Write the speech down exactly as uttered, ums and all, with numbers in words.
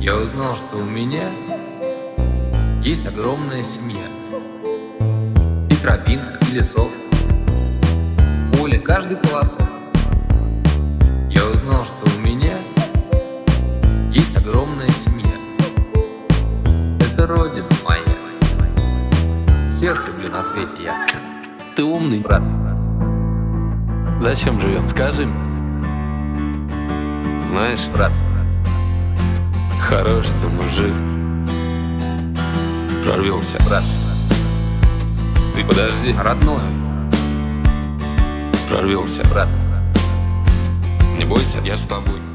Я узнал, что у меня есть огромная семья. И тропинка, и лесок, в поле каждый колосок. Я узнал, что у меня есть огромная семья. Это родина моя. Всех люблю на свете я. Ты умный, Брат, зачем живем, скажи? Знаешь, брат, хорош ты мужик, прорвемся. брат, Ты подожди, родной, прорвемся. брат. Не бойся, я с тобой.